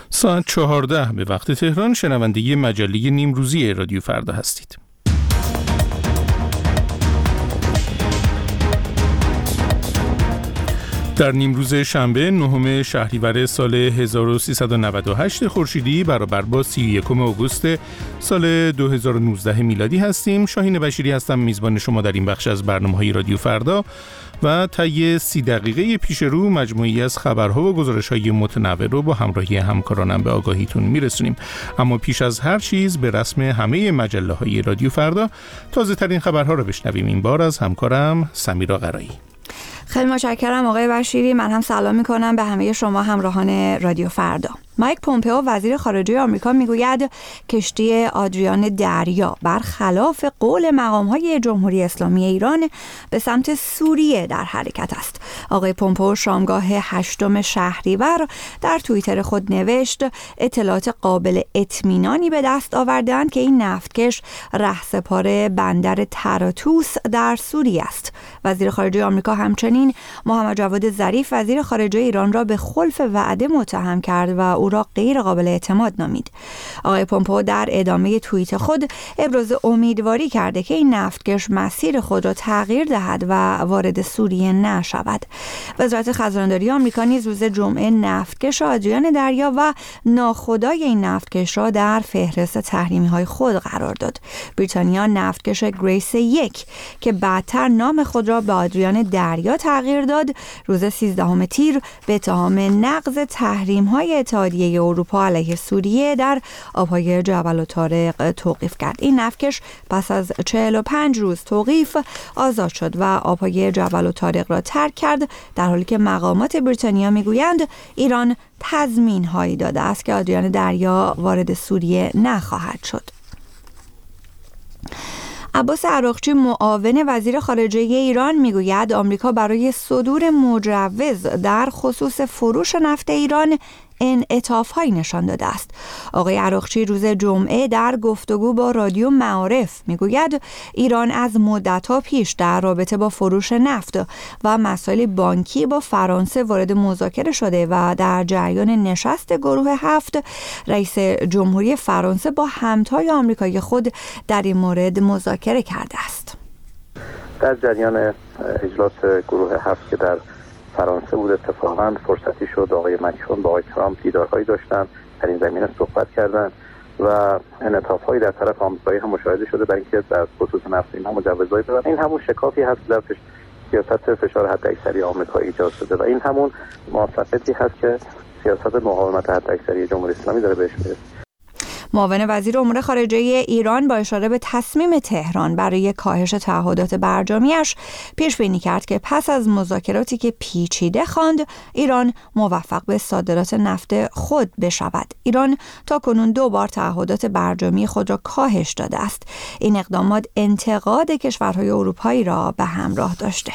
ساعت 14 به وقت تهران شنونده مجله نیمروزی رادیو فردا هستید. در نیمروز شنبه 9 شهریور سال 1398 خورشیدی برابر با 31 آگوست سال 2019 میلادی هستیم. شاهین بشیری هستم، میزبان شما در این بخش از برنامه‌های رادیو فردا و طی 30 دقیقه پیش رو مجموعی از خبرها و گزارش‌های متنوع رو با همراهی همکارانم به آگاهیتون میرسونیم. اما پیش از هر چیز به رسم همه مجله‌های رادیو فردا تازه‌ترین خبرها رو بشنویم. این بار از همکارم سمیرا قرایی. خیلی متشکرم آقای بشیری. من هم سلام میکنم به همه شما همراهان رادیو فردا. مایک پومپئو وزیر خارجه آمریکا میگوید کشتی آدریان دریا برخلاف قول مقام‌های جمهوری اسلامی ایران به سمت سوریه در حرکت است. آقای پومپئو شامگاه 8 شهریور در توییتر خود نوشت اطلاعات قابل اطمینانی به دست آوردند که این نفتکش رهسپار بندر طرابلس در سوریه است. وزیر خارجه آمریکا همچنین محمد جواد ظریف وزیر خارجه ایران را به خلف وعده متهم کرد و او را غیر قابل اعتماد نامید. آقای پومپئو در ادامه توییت خود ابراز امیدواری کرده که این نفتکش مسیر خود را تغییر دهد و وارد سوریه نشود. وزارت خزانداری آمریکا نیز روز جمعه نفتکش آدریان دریا و ناخدای این نفتکش را در فهرست تحریمی‌های خود قرار داد. بریتانیا نفتکش گریس 1 که بعدتر نام خود را به آدریان دریا تغییر داد، روز 13 تیر به اتهام نقض تحریم‌های اتحادیه اروپا علیه سوریه در آبهای جبل الطارق توقیف کرد. این نفتکش پس از 45 روز توقیف آزاد شد و آبهای جبل الطارق را ترک کرد، در حالی که مقامات بریتانیا میگویند ایران تضمین‌هایی داده است که آدریان دریا وارد سوریه نخواهد شد. عباس عراقچی معاون وزیر خارجه ایران میگوید آمریکا برای صدور مجوز در خصوص فروش نفت ایران انعطاف‌هایی نشان داده است. آقای عراقچی روز جمعه در گفتگو با رادیو معارف میگوید ایران از مدت‌ها پیش در رابطه با فروش نفت و مسائل بانکی با فرانسه وارد مذاکره شده و در جریان نشست گروه 7 رئیس جمهوری فرانسه با همتای آمریکایی خود در این مورد مذاکره کرده است. در جریان اجلاس گروه 7 که در فرانسه بود اتفاقا فرصتی شد آقای مکرون با آقای ترامپ دیدارهایی داشتن، در این زمینه صحبت کردند و انعطاف‌هایی در طرف آمریکایی هم مشاهده شده برای اینکه در خصوص نفت این هم مجوزهایی بدن. این همون شکافی هست در سیاست فشار حداکثری آمریکایی ایجاد شده و این همون موافقتی هست که سیاست مقاومت حداکثری جمهوری اسلامی داره بهش میرسه. معاون وزیر امور خارجه ایران با اشاره به تصمیم تهران برای کاهش تعهدات برجامیش پیش بینی کرد که پس از مذاکراتی که پیچیده خواند ایران موفق به صادرات نفت خود بشود. ایران تاکنون 2 بار تعهدات برجامی خود را کاهش داده است. این اقدامات انتقاد کشورهای اروپایی را به همراه داشته.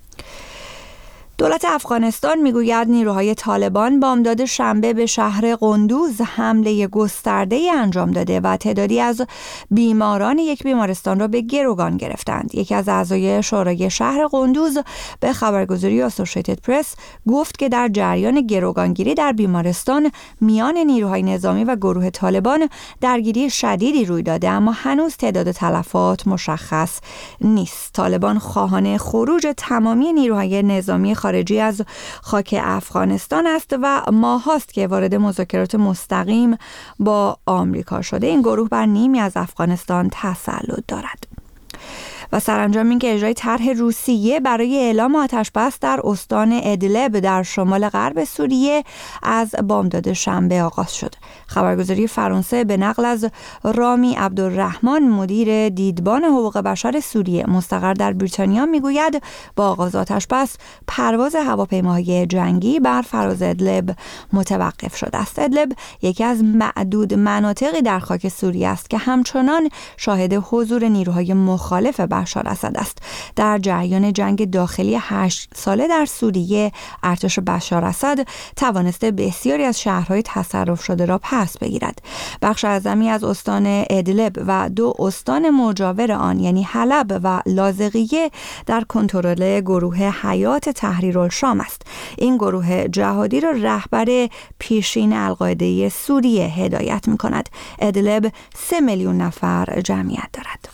دولت افغانستان میگوید نیروهای طالبان بامداد شنبه به شهر قندوز حمله گسترده‌ای انجام داده و تعدادی از بیماران یک بیمارستان را به گروگان گرفتند. یکی از اعضای شورای شهر قندوز به خبرگزاری اسوسییتد پرس گفت که در جریان گروگانگیری در بیمارستان میان نیروهای نظامی و گروه طالبان درگیری شدیدی روی داده، اما هنوز تعداد تلفات مشخص نیست. طالبان خواهان خروج تمامی نیروهای نظامی خارجی از خاک افغانستان است و ماهاست که وارد مذاکرات مستقیم با آمریکا شده. این گروه بر نیمی از افغانستان تسلط دارد. و سرانجام این که اجرای طرح روسیه برای اعلام آتش‌بس در استان ادلب در شمال غرب سوریه از بامداد شنبه آغاز شد. خبرگزاری فرانسه به نقل از رامی عبدالرحمن مدیر دیدبان حقوق بشر سوریه مستقر در بریتانیا میگوید با آغاز آتش‌بس پرواز هواپیماهای جنگی بر فراز ادلب متوقف شده است. ادلب یکی از معدود مناطقی در خاک سوریه است که همچنان شاهد حضور نیروهای مخالف بشر بشار اسد است. در جریان جنگ داخلی 8 ساله در سوریه، ارتش بشار اسد توانسته بسیاری از شهرهای تصرف شده را پس بگیرد. بخش اعظمی از استان ادلب و 2 استان مجاور آن یعنی حلب و لاذقیه در کنترل گروه حیات تحریرالشام است. این گروه جهادی را رهبر پیشین القاعده سوریه هدایت می‌کند. ادلب 3 میلیون نفر جمعیت دارد.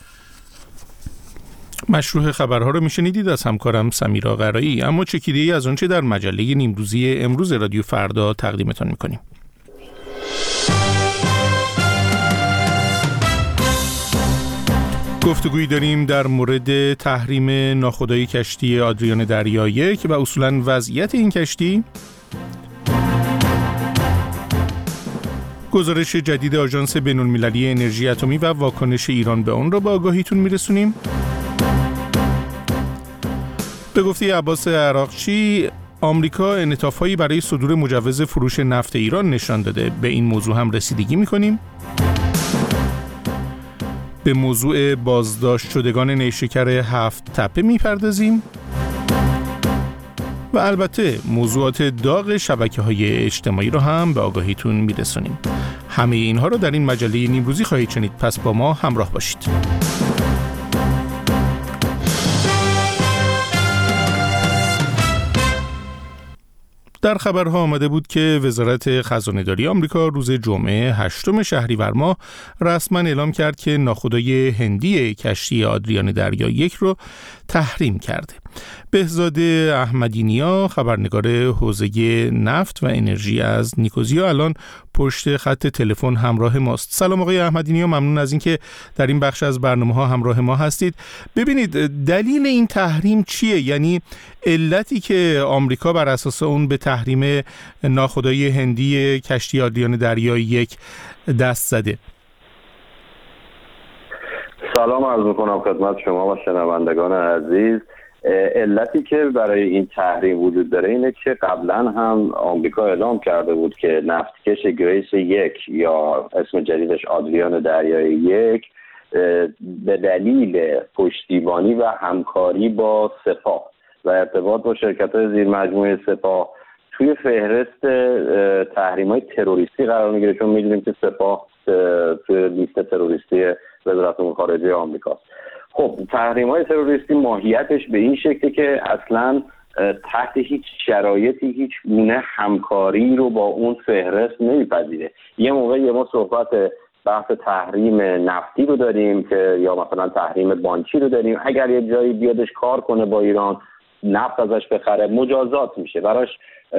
مشروع خبرها رو میشنیدید از همکارم سمیرا قرایی. اما چکیده‌ای از آنچه در مجله نیمروزی امروز رادیو فردا تقدیمتان می‌کنیم. گفتگویی داریم در مورد تحریم ناخودآگاه کشتی آدریان دریا 1 و اصولاً وضعیت این کشتی. گزارش جدید آژانس بین‌المللی انرژی اتمی و واکنش ایران به آن را به آگاهیتون میرسونیم. به گفته عباس عراقچی، آمریکا انعطاف‌هایی برای صدور مجوز فروش نفت ایران نشان داده. به این موضوع هم رسیدگی می‌کنیم. به موضوع بازداشت شدگان نیشکر 7 تپه می‌پردازیم و البته موضوعات داغ شبکه‌های اجتماعی رو هم به آگاهیتون میرسونیم. همه اینها رو در این مجله نیمروزی خواهید شنید، پس با ما همراه باشید. در خبرها آمده بود که وزارت خزانه‌داری آمریکا روز جمعه 8 شهریور ماه رسما اعلام کرد که ناخودآگاه هندی کشتی آدریان دریا 1 رو تحریم کرده. بهزاد احمدی‌نیا، خبرنگار حوزه نفت و انرژی از نیکوزیا، الان پشت خط تلفن همراه ماست. سلام آقای احمدی‌نیا، ممنون از اینکه در این بخش از برنامه‌ها همراه ما هستید. ببینید، دلیل این تحریم چیه؟ یعنی علتی که آمریکا بر اساس اون به تحریم ناخودآگاه هندی کشتی آدریان دریا 1 دست زده. سلام عرض می‌کنم خدمت شما و شنوندگان عزیز. علتی که برای این تحریم وجود داره اینه که قبلا هم آمریکا اعلام کرده بود که نفتکش گریس 1 یا اسم جدیدش آدریان دریای 1 به دلیل پشتیبانی و همکاری با سپاه و ارتباط با شرکت‌های زیر مجموعه سپاه توی فهرست تحریم‌های تروریستی قرار میگیره، چون می‌دونیم که سپاه توی لیست تروریستی وزارت امور خارجه آمریکاست. خب تحریم‌های تروریستی ماهیتش به این شکلی که اصلاً تحت هیچ شرایطی هیچ گونه همکاری رو با اون فهرست نمیپذیره. یه موقع ما صحبت بحث تحریم نفتی رو داریم که یا مثلا تحریم بانکی رو داریم، اگر یه جایی بیادش کار کنه با ایران، نفت ازش بخره، مجازات میشه براش.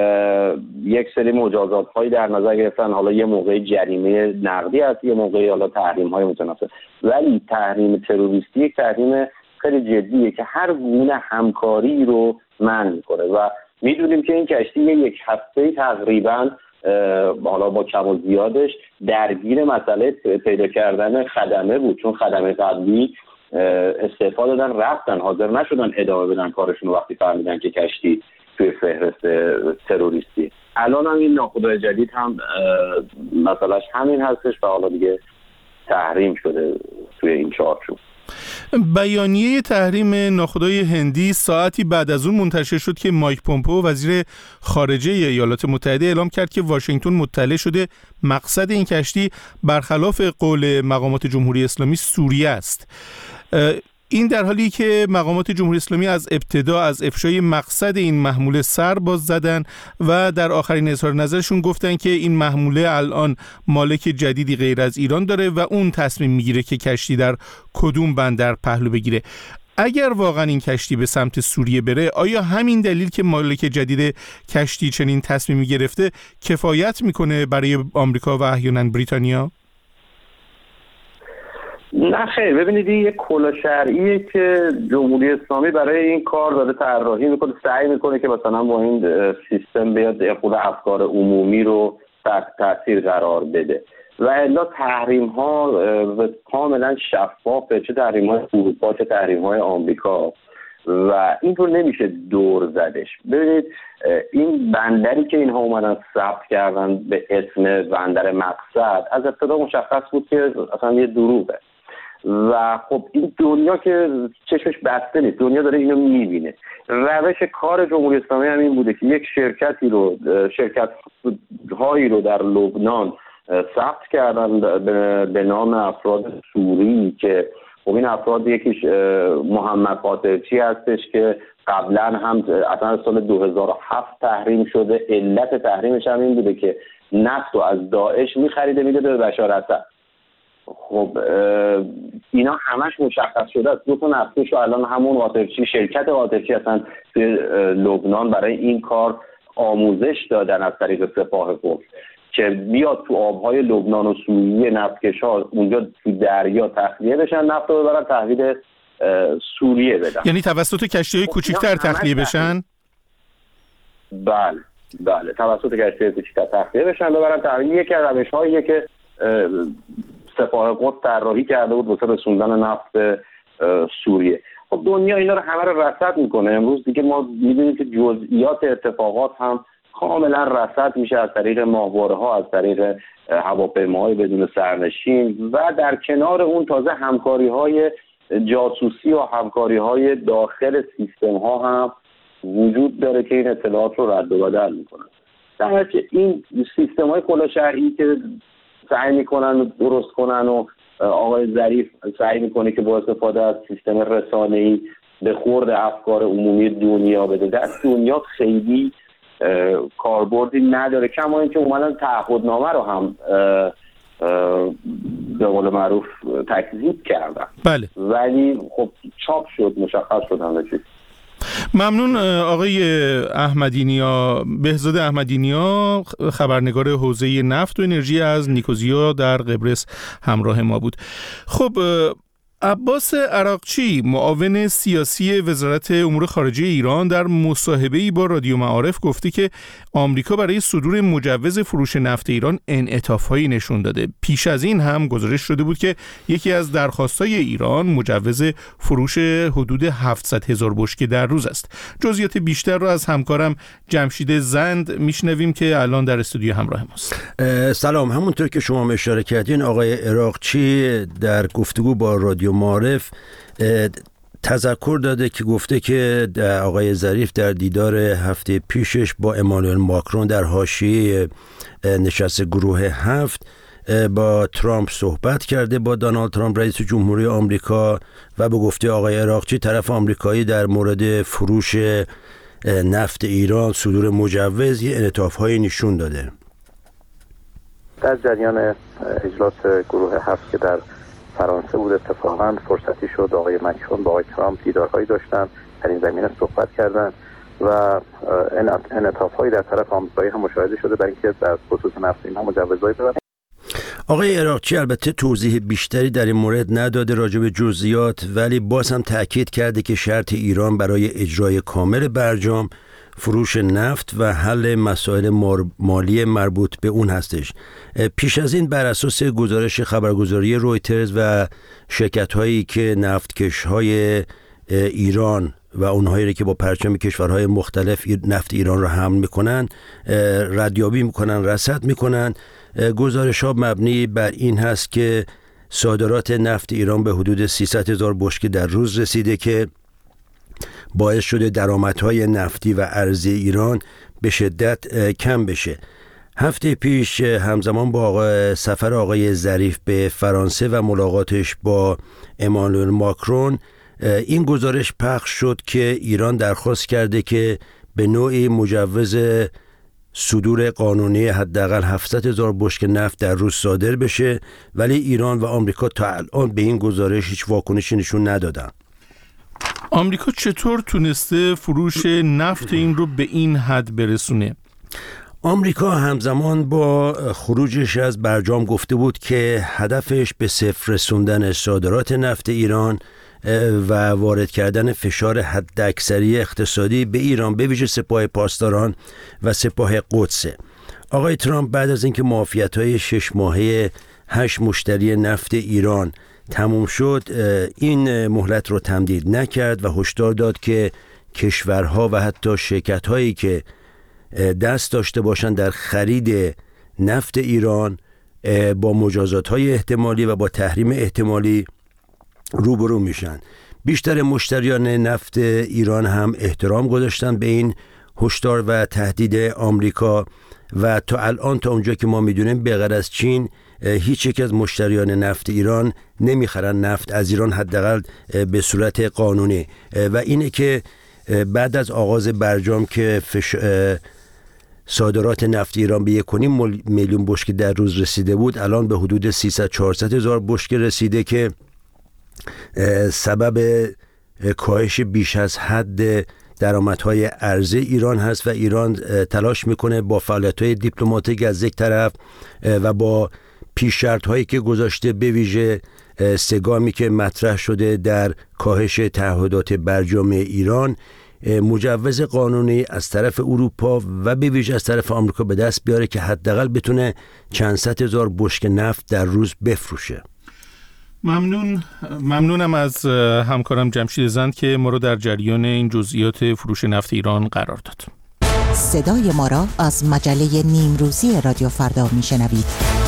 یک سری مجازات هایی در نظر گرفتن، حالا یه موقع جریمه نقدی هست، یه موقع حالا تحریم های متناسب. ولی تحریم تروریستی یک تحریم خیلی جدیه که هر گونه همکاری رو منع میکنه و میدونیم که این کشتی یک هفته تقریبا حالا با کم و زیادش درگیر مسئله پیدا کردن خدمه بود، چون خدمه قبلی استعفا دادن رفتن، حاضر نشدن ادامه بدن کارشون وقتی فهمیدن که کشتی توی فهرست تروریستی. الان هم این ناخودآگاه جدید هم مسئلهش همین هستش و حالا دیگه تحریم شده توی این چارچوب. بیانیه تحریم ناخودآگاه هندی ساعتی بعد از اون منتشر شد که مایک پومپئو وزیر خارجه ایالات متحده اعلام کرد که واشنگتن مطلع شده مقصد این کشتی برخلاف قول مقامات جمهوری اسلامی سوریه است. این در حالی که مقامات جمهوری اسلامی از ابتدا از افشای مقصد این محموله سر باز زدن و در آخرین اظهار نظرشون گفتن که این محموله الان مالک جدیدی غیر از ایران داره و اون تصمیم میگیره که کشتی در کدوم بندر پهلو بگیره. اگر واقعا این کشتی به سمت سوریه بره، آیا همین دلیل که مالک جدید کشتی چنین تصمیمی گرفته کفایت میکنه برای آمریکا و احیانا بریتانیا؟ نه خیر، ببینید این یک کلا شرعیه که جمهوری اسلامی برای این کار داره طراحی میکنه، سعی میکنه که مثلا با این سیستم بیاد خود افکار عمومی رو تحت تاثیر قرار بده و الا تحریم ها کاملا شفافه، چه تحریم های اروپا چه تحریم های آمریکا و این رو نمیشه دور زدش. ببینید این بندری که اینها اومدن ثبت کردن به اسم بندر مقصد از ابتدا مشخص بود که اصلا یه دروغه و خب این دنیا که چشمش بسته نیست، دنیا داره اینو میبینه. روش کار جمهوری اسلامی هم این بوده که یک شرکت هایی رو در لبنان ثبت کردن به نام افراد سوری که خب این افراد یکیش محمد قاطرچی هستش که قبلا هم اصلا سال 2007 تحریم شده. علت تحریمش هم این بوده که نفت رو از داعش می‌خریده میده به بشار اسد. خب اینا همش مشخص شده است. دو تا نفتش رو الان همون قاطرچی، شرکت قاطرچی هستن توی لبنان برای این کار آموزش دادن از طریق سپاه قدس که بیاد تو آبهای لبنان و سوریه نفتکش‌ها اونجا تو دریا تخلیه بشن، نفت رو ببرن تحویل سوریه بدن. یعنی توسط کشتی‌های کوچیک‌تر تخلیه بشن؟ بله توسط کشتی‌های کوچیک‌تر تخلیه بشن ببرن تحویل. یکی از روش‌هاییه که سپاه قدس طراحی کرده بود واسه رسوندن نفت سوریه. خب دنیا اینا رو همه رو رصد میکنه. امروز دیگه ما می‌بینیم که جزئیات اتفاقات هم کاملا رصد میشه از طریق ماهواره‌ها، از طریق هواپیماهای بدون سرنشین و در کنار اون تازه همکاری‌های جاسوسی و همکاری‌های داخل سیستم‌ها هم وجود داره که این اطلاعات رو رد و بدل میکنن. در نتیجه این سیستم‌های کلاهشهری که سعی میکنن درست کنن و آقای ظریف سعی میکنه که با استفاده از سیستم رسانه‌ای به خورد افکار عمومی دنیا بده، در دنیا خیلی کاربردی نداره. کما اینکه اومدن تعهدنامه رو هم به قول معروف تکذیب کردن. بله. ولی خب چاپ شد، مشخص شد همه چیز. ممنون آقای احمدی‌نیا، بهزاد احمدی‌نیا، خبرنگار حوزه نفت و انرژی از نیکوزیا در قبرس همراه ما بود. خب عباس عراقچی، معاون سیاسی وزارت امور خارجه ایران، در مصاحبه‌ای با رادیو معارف گفته که آمریکا برای صدور مجوز فروش نفت ایران انعطاف‌هایی نشون داده. پیش از این هم گزارش شده بود که یکی از درخواست‌های ایران مجوز فروش حدود 700,000 بشکه در روز است. جزئیات بیشتر رو از همکارم جمشید زند میشنویم که الان در استودیو همراه ماست. سلام. همونطور که شما اشاره کردین آقای عراقچی در گفتگو با رادیو معارف تذکر داده که گفته که آقای ظریف در دیدار هفته پیشش با امانوئل ماکرون در حاشیه نشست گروه 7 با ترامپ صحبت کرده، با دونالد ترامپ رئیس جمهوری آمریکا، و به گفته آقای عراقچی طرف آمریکایی در مورد فروش نفت ایران صدور مجوز انعطاف‌هایی نشون داده. در جریان اجلاس گروه 7 که در فرانسه بود اتفاقا فرصتی شد آقای مکرون با آقای ترامپ دیدارهایی داشتن، در این زمینه صحبت کردن و انعطاف‌هایی در طرف آمریکایی هم مشاهده شده برای اینکه در خصوص نفت اینها مجوزهایی بدن. آقای عراقچی البته توضیح بیشتری در این مورد نداده راجع به جزئیات، ولی باز هم تأکید کرده که شرط ایران برای اجرای کامل برجام فروش نفت و حل مسائل مالی مربوط به اون هستش. پیش از این بر اساس گزارش خبرگزاری رویترز و شرکت‌هایی که نفتکش‌های ایران و اونهایی که با پرچم کشورهای مختلف نفت ایران را حمل میکنن، ردیابی میکنن، رصد میکنن، گزارش‌ها مبنی بر این هست که صادرات نفت ایران به حدود 300,000 بشکه در روز رسیده که باعث شده درآمدهای نفتی و ارزی ایران به شدت کم بشه. هفته پیش همزمان با سفر آقای ظریف به فرانسه و ملاقاتش با امانوئل ماکرون این گزارش پخش شد که ایران درخواست کرده که به نوعی مجوز صدور قانونی حداقل 700,000 بشکه نفت در روز صادر بشه، ولی ایران و آمریکا تا الان به این گزارش هیچ واکنشی نشون ندادن. آمریکا چطور تونسته فروش نفت این رو به این حد برسونه؟ آمریکا همزمان با خروجش از برجام گفته بود که هدفش به صفر رسوندن صادرات نفت ایران و وارد کردن فشار حداکثری اقتصادی به ایران، به ویژه سپاه پاسداران و سپاه قدس. آقای ترامپ بعد از اینکه معافیت‌های 6 ماهه 8 مشتری نفت ایران تموم شد، این مهلت رو تمدید نکرد و هشدار داد که کشورها و حتی شرکت‌هایی که دست داشته باشند در خرید نفت ایران با مجازات‌های احتمالی و با تحریم احتمالی روبرو میشن. بیشتر مشتریان نفت ایران هم احترام گذاشتن به این هشدار و تهدید آمریکا و تا الان، تا اونجا که ما میدونیم، به غیر از چین هیچ یک از مشتریان نفت ایران نمیخرن نفت از ایران، حداقل به صورت قانونی. و اینه که بعد از آغاز برجام که صادرات نفت ایران به 1.5 میلیون بشکه در روز رسیده بود، الان به حدود 300-400 هزار بشکه رسیده که سبب کاهش بیش از حد درآمدهای ارزی ایران هست و ایران تلاش میکنه با فعالیت‌های دیپلماتیک از یک طرف و با پیش شرط‌هایی که گذاشته، به ویژه سگامی که مطرح شده در کاهش تعهدات برجام ایران، مجوز قانونی از طرف اروپا و به ویژه از طرف آمریکا به دست بیاره که حداقل بتونه چند صد هزار بشکه نفت در روز بفروشه. ممنونم از همکارم جمشید زند که ما رو در جریان این جزئیات فروش نفت ایران قرار داد. صدای ما را از مجله نیمروزی رادیو فردا میشنوید.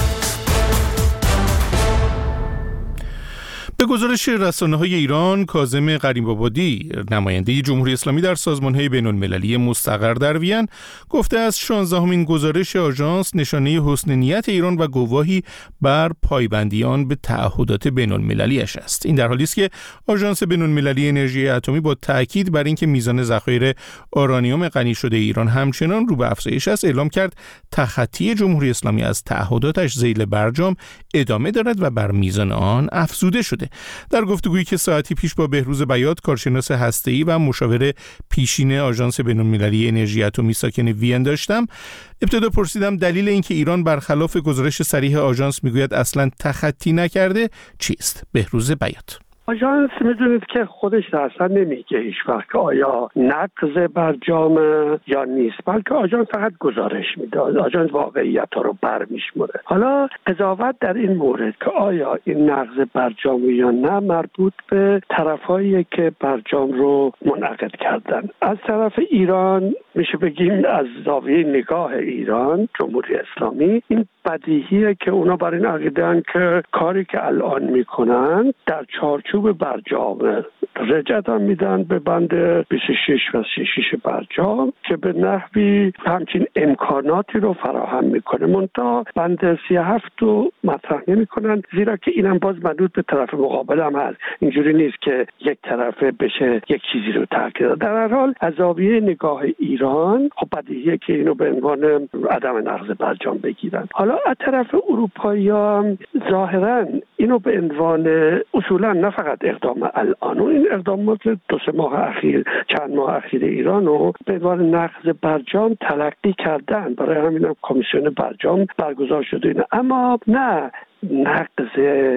به گزارش رسانه‌های ایران، کاظم غریب‌آبادی، نماینده جمهوری اسلامی در سازمان‌های بین‌المللی مستقر در وین، گفته از 16مین گزارش آژانس نشانه حسن نیت ایران و گواهی بر پایبندی آن به تعهدات بین‌المللی‌اش است. این در حالی است که آژانس بین‌المللی انرژی اتمی با تاکید بر اینکه میزان ذخایر آرانیوم غنی شده ایران همچنان رو به افزایش است، اعلام کرد تخطی جمهوری اسلامی از تعهداتش ذیل برجام ادامه دارد و بر میزان آن افزوده شده. در گفتگویی که ساعتی پیش با بهروز بیات، کارشناس هسته‌ای و مشاور پیشین آژانس بین‌المللی انرژی اتمی ساکن وین داشتم، ابتدا پرسیدم دلیل اینکه ایران برخلاف گزارش صریح آژانس میگوید اصلاً تخطی نکرده چیست؟ بهروز بیات: آژانس میدونید که خودش اصلا نمیگه هیچ وقت که آیا نقض برجام یا نیست، بلکه آژانس فقط گزارش میده. آژانس واقعیت ها رو برمیشموره. حالا قضاوت در این مورد که آیا این نقض برجام یا نه مربوط به طرفایی که برجام رو منعقد کردن. از طرف ایران میشه بگیم، از زاویه نگاه ایران، جمهوری اسلامی، این بدیهیه که اونا بر این عقیده‌اند که کاری که الان میکنن در چارچوب برجام رجعت هم میدن به بند 26 و 36 برجام که به نحوی همچین امکاناتی رو فراهم میکنه. منتها بند 37 رو مطرح نمیکنن، زیرا که اینم باز مربوط به طرف مقابل هم هست. اینجوری نیست که یک طرفه بشه یک چیزی رو تاکید داد. در هر حال از زاویه نگاه ایران خب بدیهیه که اینو به عنوان عدم نقض برجام بگیرن. حالا از طرف اروپایی‌ها هم ظاهراً اینو به عنوان اصولا نه فقط اقدام الان، این اقدامات 2-3 ماه اخیر، چند ماه اخیر ایران رو به عنوان نقض برجام تلقی کردن. برای همین هم کمیسیون برجام برگزار شده، اما نه نقض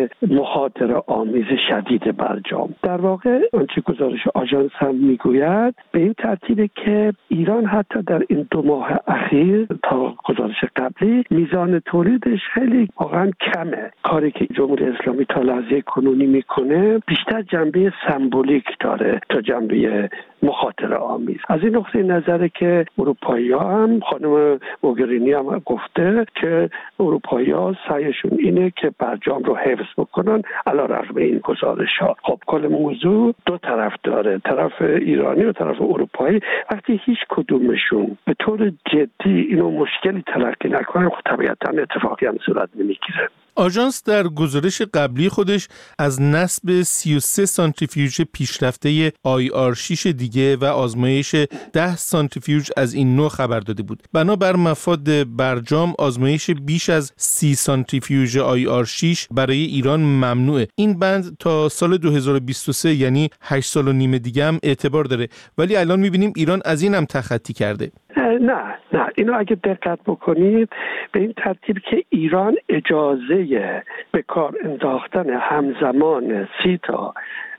مخاطره آمیز شدید برجام. در واقع آنچه گزارش آژانس هم میگوید به این ترتیبه که ایران حتی در این 2 ماه اخیر تا گزارش قبلی میزان تولیدش خیلی واقعا کمه. کاری که جمهوری اسلامی تا لحظه کنونی میکنه بیشتر جنبه سمبولیک داره تا جنبه مخاطره آمیز. از این نقطه نظره که اروپایی‌ها هم، خانم موگرینی هم گفته که اروپایی‌ها سعیشون اینه که برجام رو حفظ بکنن علیرغم این گزارش‌ها. خب کل موضوع 2 طرف داره، طرف ایرانی و طرف اروپایی. وقتی هیچ کدومشون به طور جدی اینو مشکلی تلقی نکنن، خب طبیعتاً اتفاقی هم صورت نمیگیره. آژانس در گزارش قبلی خودش از نصب 33 سانتریفیوژ پیشرفته IR6 دیگه و آزمایش 10 سانتریفیوژ از این نوع خبر داده بود. بنابر مفاد برجام آزمایش بیش از 30 سانتریفیوژ IR6 برای ایران ممنوعه. این بند تا سال 2023 یعنی 8 سال و نیم دیگه هم اعتبار داره، ولی الان می‌بینیم ایران از این هم تخطی کرده. نه اینو اگه دقت بکنید به این ترتیب که ایران اجازه به کار انداختن همزمان 30 تا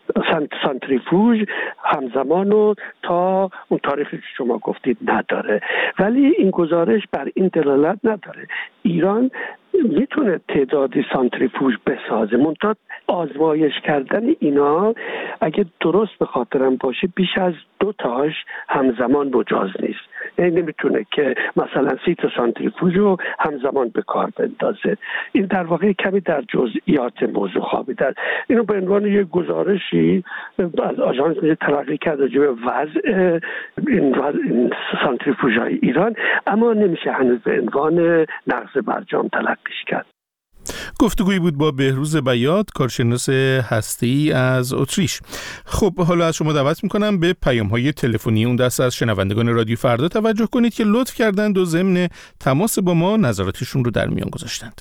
سانتریفوژ همزمان رو تا اون تاریخی که شما گفتید نداره، ولی این گزارش بر این دلالت نداره. ایران میتونه تعدادی سانتریفوژ بسازه، منتها آزمایش کردن اینا اگه درست به خاطرم باشه بیش از 2 تاش همزمان مجاز نیست. نمیتونه که مثلا 30 تا سانتریفوژ رو همزمان به کار بندازه. این در واقع کمی در جزئیات موضوع خوابیده. اینو به عنوان یک گزارشی از آژانس تلقی کرد راجع به وضع این سانتریفوژهای ایران، اما نمیشه هنوز به عنوان نقض برجام تلقیش کرد. گفتگویی بود با بهروز بیات، کارشناس هسته‌ای از اتریش. خب حالا از شما دعوت میکنم به پیام‌های تلفنی اون دسته از شنوندگان رادیو فردا توجه کنید که لطف کردند و ضمن تماس با ما نظراتشون رو در میان گذاشتند.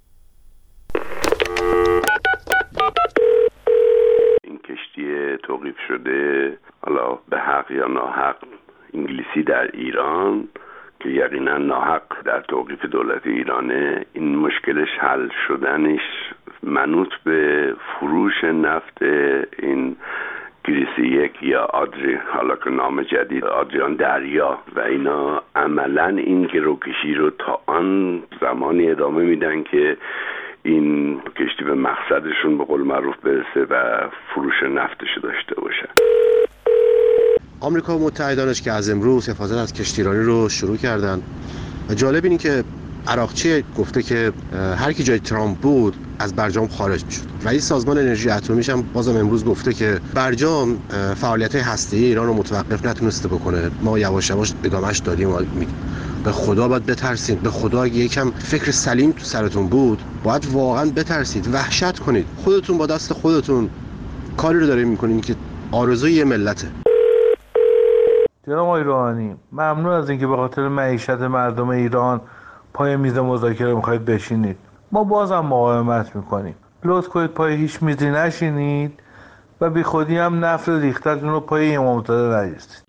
این کشتی توقیف شده، حالا به حق یا ناحق، انگلیسی در ایران که یقینا ناحق در توقیف دولت ایرانه، این مشکلش حل شدنش منوط به فروش نفت این گریسی یک یا آدری، حالا که نام جدید آدریان دریا، و اینا عملا این گروکشی رو تا آن زمانی ادامه میدن که این کشتی به مقصدشون به قول معروف برسه و فروش نفتش داشته باشن. آمریکا و متحدانش که از امروز حفاظت از کشتیرانی رو شروع کردن و جالب اینه که عراقچی گفته که هر کی جای ترامپ بود از برجام خارج میشد. رئیس سازمان انرژی اتمیش هم بازم امروز گفته که برجام فعالیت‌های هسته‌ای ایران رو متوقف نتونسته بکنه، ما یواش یواش ادامهش دادیم و به خدا باید بترسید. به خدا اگه یکم فکر سلیم تو سرتون بود باید واقعا بترسید، وحشت کنید. خودتون با دست خودتون کاری رو دارین میکنین که آرزوی یه ملته. جناب آقای روحانی، ممنون از اینکه به خاطر معیشت مردم ایران پای میز مذاکره میخواید بشینید. ما بازم مقاومت میکنیم. لطف کنید پای هیچ میزی نشینید و بی خودی هم نفت ریختتون رو پای امامزاده نریزید.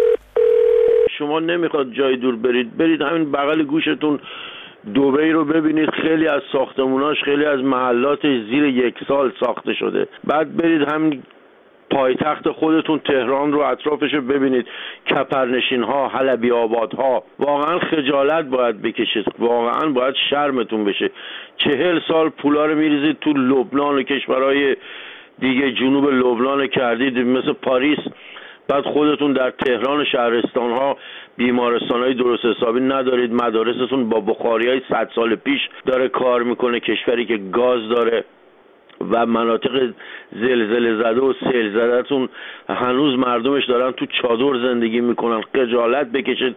شما نمیخواد جای دور برید همین بغل گوشتون دبی رو ببینید، خیلی از ساختموناش، خیلی از محلاتش زیر 1 سال ساخته شده. بعد برید همین پایتخت خودتون تهران رو اطرافش رو ببینید، کپرنشین ها، حلبی آباد ها. واقعا خجالت باید بکشید، واقعا باید شرمتون بشه. 40 سال پولا رو میریزید تو لبنان و کشورهای دیگه، جنوب لبنان کردید مثل پاریس، بعد خودتون در تهران شهرستان ها بیمارستان های درست حسابی ندارید، مدارستون با بخاری های 100 سال پیش داره کار میکنه، کشوری که گاز داره و مناطق زلزله زده و سیل زده‌تون هنوز مردمش دارن تو چادر زندگی میکنن. خجالت بکشید.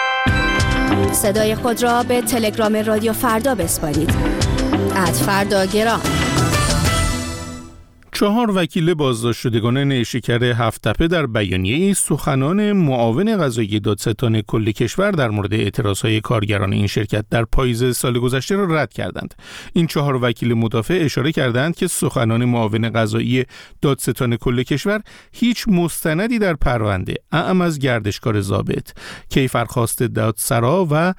صدای خود را به تلگرام رادیو فردا بسپارید. @فرداگرام. 4 وکیل بازداشت شدگان نیشکر هفت‌تپه در بیانیه‌ای سخنان معاون قضایی دادستان کل کشور در مورد اعتراضهای کارگران این شرکت در پاییز سال گذشته را رد کردند. این 4 وکیل مدافع اشاره کردند که سخنان معاون قضایی دادستان کل کشور هیچ مستندی در پرونده اعم از گردشکار ضابط، کیفرخواست دادسرا و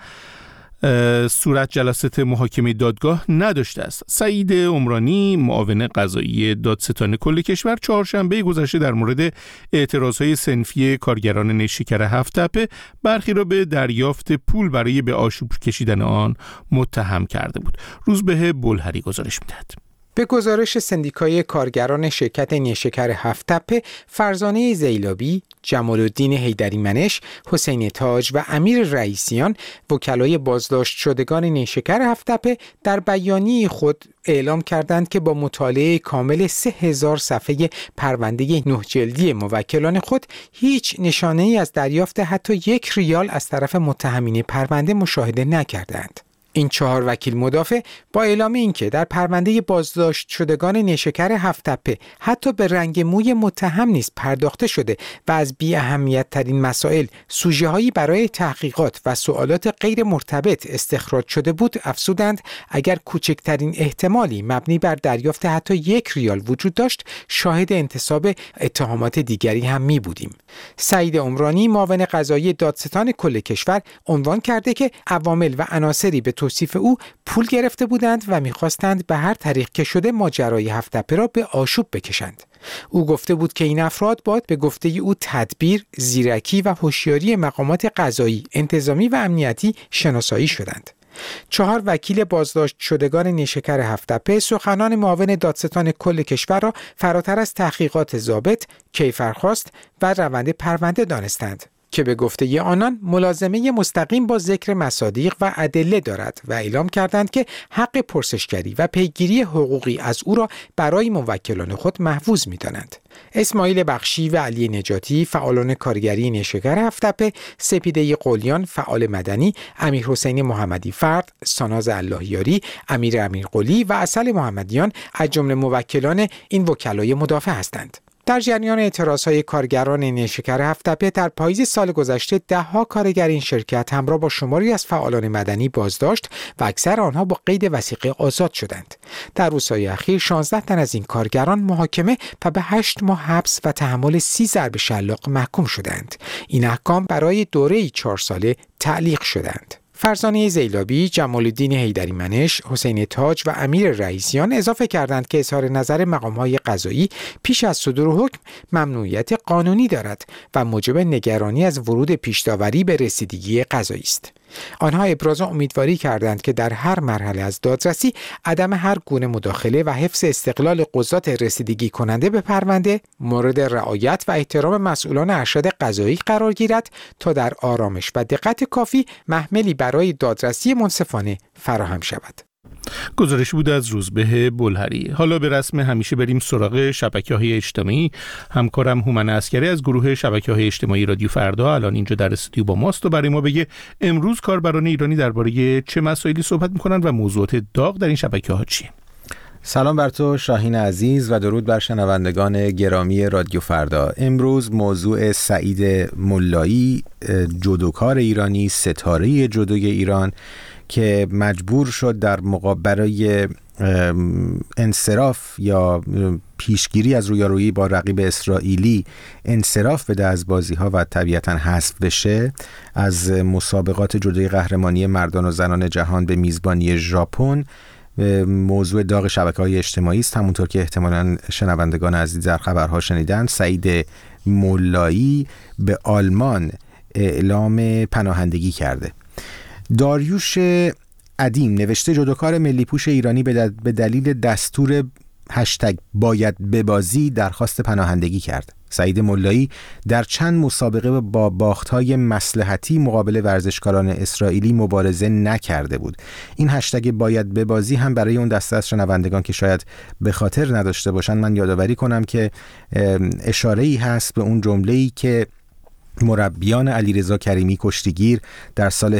صورت جلسات محاکمه دادگاه نداشته است. سعید عمرانی، معاون قضایی دادستان کل کشور، چهارشنبه گذشته در مورد اعتراضهای صنفی کارگران نیشکر هفت‌تپه برخی را به دریافت پول برای به آشوب کشیدن آن متهم کرده بود. روزبه بلهری گزارش می‌دهد. به گزارش سندیکای کارگران شرکت نیشکر هفت‌تپه، فرزانه زیلابی، جمال‌الدین حیدری‌منش، حسین تاج و امیر رئیسیان، وکلای بازداشت شدگان نیشکر هفت‌تپه، در بیانیه خود اعلام کردند که با مطالعه کامل 3000 صفحه پرونده 9 جلدی موکلان خود هیچ نشانه‌ای از دریافت حتی 1 ریال از طرف متهمین پرونده مشاهده نکردند. این 4 وکیل مدافع با اعلام اینکه در پرونده بازداشت شدگان نیشکر هفت‌تپه حتی به رنگ موی متهم نیز پرداخته شده و از بی اهمیت ترین مسائل سوژه‌هایی برای تحقیقات و سوالات غیر مرتبط استخراج شده بود، افزودند اگر کوچکترین احتمالی مبنی بر دریافت حتی 1 ریال وجود داشت، شاهد انتصاب اتهامات دیگری هم می بودیم. سعید عمرانی، معاون قضایی دادستان کل کشور، عنوان کرده که عوامل و عناصری به توصیف او پول گرفته بودند و می‌خواستند به هر طریق که شده ماجرای هفت‌تپه را به آشوب بکشند. او گفته بود که این افراد باید به گفته او تدبیر، زیرکی و هوشیاری مقامات قضایی، انتظامی و امنیتی شناسایی شدند. 4 وکیل بازداشت شدگان نیشکر هفت‌تپه سخنان معاون دادستان کل کشور را فراتر از تحقیقات ضابط، کیفرخواست و روند پرونده دانستند. که به گفته آنان ملازمه مستقیم با ذکر مصادیق و ادله دارد و اعلام کردند که حق پرسشگری و پیگیری حقوقی از او را برای موکلان خود محفوظ می‌دانند. اسماعیل بخشی و علی نجاتی فعالان کارگری نیشکر هفت‌تپه، سپیده قلیان فعال مدنی، امیر حسین محمدی فرد، ساناز اللهیاری، امیر امیرقلی و عسل محمدیان از جمله موکلان این وکلای مدافع هستند. در جریان اعتراضهای کارگران نیشکر هفت‌تپه در پاییز سال گذشته ده‌ها کارگر این شرکت همراه با شماری از فعالان مدنی بازداشت و اکثر آنها با قید وثیقه آزاد شدند. در روزهای اخیر 16 تن از این کارگران محاکمه و به 8 ماه حبس و تحمل 30 ضرب شلاق محکوم شدند. این احکام برای دوره‌ای 4 ساله تعلیق شدند. فرزانه زیلابی، جمال الدین حیدری منش، حسین تاج و امیر رئیسیان اضافه کردند که اظهار نظر مقام‌های قضایی پیش از صدور حکم ممنوعیت قانونی دارد و موجب نگرانی از ورود پیش‌داوری به رسیدگی قضایی است. آنها ابراز امیدواری کردند که در هر مرحله از دادرسی عدم هر گونه مداخله و حفظ استقلال قضات رسیدگی کننده به پرونده مورد رعایت و احترام مسئولان ارشد قضایی قرار گیرد تا در آرامش و دقت کافی محملی برای دادرسی منصفانه فراهم شود. گزارش بود از روزبه بلهری. حالا به رسم همیشه بریم سراغ شبکه‌های اجتماعی. همکارم هومن عسکری از گروه شبکه‌های اجتماعی رادیو فردا الان اینجا در استودیو با ماست و برای ما بگه امروز کاربران ایرانی درباره چه مسائلی صحبت می‌کنن و موضوعات داغ در این شبکه‌ها چیه. سلام بر تو شاهین عزیز و درود بر شنوندگان گرامی رادیو فردا. امروز موضوع سعید ملایی، جودوکار ایرانی، ستاره جودوی ایران که مجبور شد در برای انصراف یا پیشگیری از رویارویی با رقیب اسرائیلی انصراف بده از بازی‌ها و طبیعتاً حذف بشه از مسابقات جودوی قهرمانی مردان و زنان جهان به میزبانی ژاپن. موضوع داغ شبکه‌های اجتماعی است، همونطور که احتمالاً شنوندگان عزیز در خبرها شنیدن. سعید ملایی به آلمان اعلام پناهندگی کرده. داریوش ادیم نوشته جودوکار ملی پوش ایرانی به دلیل دستور هشتگ باید ببازی درخواست پناهندگی کرد. سعید ملایی در چند مسابقه با باخت‌های مصلحتی مقابل ورزشکاران اسرائیلی مبارزه نکرده بود. این هشتگ باید ببازی هم برای اون دسته از شنوندگان که شاید به خاطر نداشته باشن من یادآوری کنم که اشاره‌ای هست به اون جمله‌ای که مربیان علیرضا کریمی کشتیگیر در سال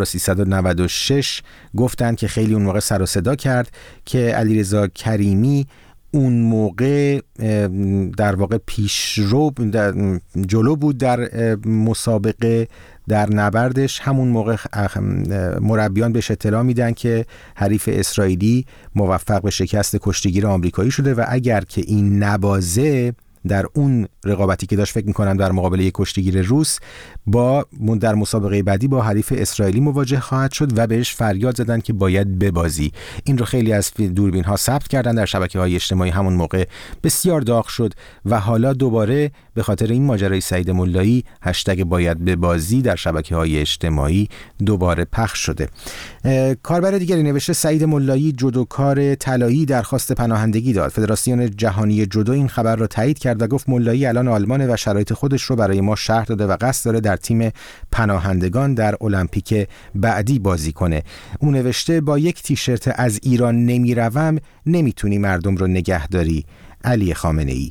1396 گفتند که خیلی اون موقع سر و صدا کرد که علیرضا کریمی اون موقع در واقع پیشرو جلو بود در مسابقه در نبردش. همون موقع مربیان بهش اطلاع میدن که حریف اسرائیلی موفق به شکست کشتیگیر آمریکایی شده و اگر که این نبازه در اون رقابتی که داشت فکر می‌کنم در مقابل یک کشتیگیر روس در مسابقه بعدی با حریف اسرائیلی مواجه خواهد شد و بهش فریاد زدن که باید ببازی. این رو خیلی از دوربین‌ها ثبت کردن در شبکه‌های اجتماعی. همون موقع بسیار داغ شد و حالا دوباره به خاطر این ماجرای سعید ملایی هشتگ باید ببازی در شبکه‌های اجتماعی دوباره پخش شده. کاربر دیگری نوشته سعید ملایی جودوکار طلایی درخواست پناهندگی داد. فدراسیون جهانی جودو این خبر را تایید کرد و گفت ملایی الان آلمانه و شرایط خودش رو برای ما شرح داده و قصد داره در تیم پناهندگان در المپیک بعدی بازی کنه. اون نوشته با یک تیشرت از ایران نمیروم نمیتونی مردم رو نگهداری. علی خامنه‌ای.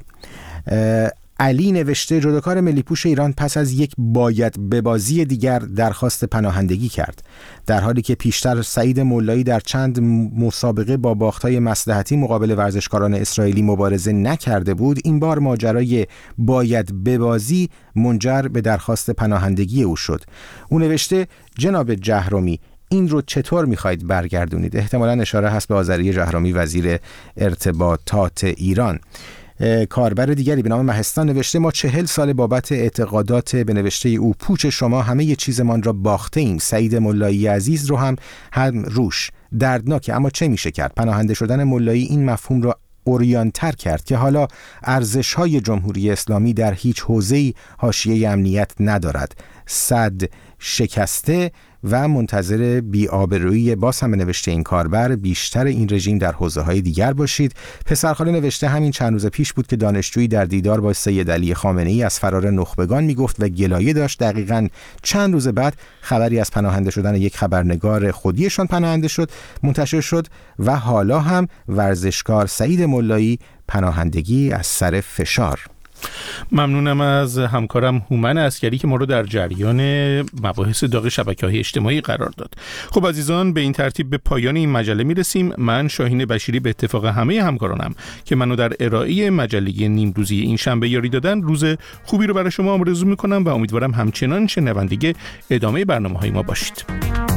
علی نوشته جودوکار ملی پوش ایران پس از یک باید ببازی دیگر درخواست پناهندگی کرد. در حالی که پیشتر سعید ملایی در چند مسابقه با باخت‌های مصلحتی مقابل ورزشکاران اسرائیلی مبارزه نکرده بود، این بار ماجرای باید ببازی منجر به درخواست پناهندگی او شد. او نوشته جناب جهرمی این رو چطور می‌خواید برگردونید؟ احتمالاً اشاره هست به آذری جهرمی وزیر ارتباطات ایران. کاربر دیگری به نام مهستان نوشته ما 40 سال بابت اعتقادات به نوشته او پوچ شما همه ی چیزمان را باخته ایم. سعید ملایی عزیز رو هم روش دردناکه، اما چه میشه کرد؟ پناهنده شدن ملایی این مفهوم را اوریانتر کرد که حالا ارزش‌های جمهوری اسلامی در هیچ حوزه‌ای حاشیه امنیت ندارد. صد شکسته و منتظر بی‌آبرویی باز هم نوشته این کاربر بیشتر این رژیم در حوزه‌های دیگر باشید. پسرخاله نوشته همین چند روز پیش بود که دانشجویی در دیدار با سید علی خامنه‌ای از فرار نخبگان میگفت و گلایه داشت. دقیقاً چند روز بعد خبری از پناهنده شدن یک خبرنگار خودیشان پناهنده شد منتشر شد و حالا هم ورزشکار سعید ملایی پناهندگی از سر فشار. ممنونم از همکارم هومن عسکری که ما رو در جریان مباحث داغ شبکه‌های اجتماعی قرار داد. خب عزیزان، به این ترتیب به پایان این مجله میرسیم. من شاهین بشیری به اتفاق همه همکارانم که منو در ارائه مجله نیمروزی این شنبه یاری دادن، روز خوبی رو برای شما آرزو میکنم و امیدوارم همچنان شنونده ادامه برنامه‌های ما باشید.